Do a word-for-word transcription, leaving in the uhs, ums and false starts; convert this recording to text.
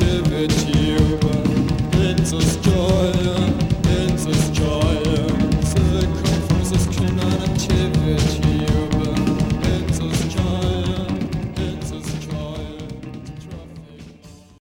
activity. It's a joy, it's a joy. The conference is an activity.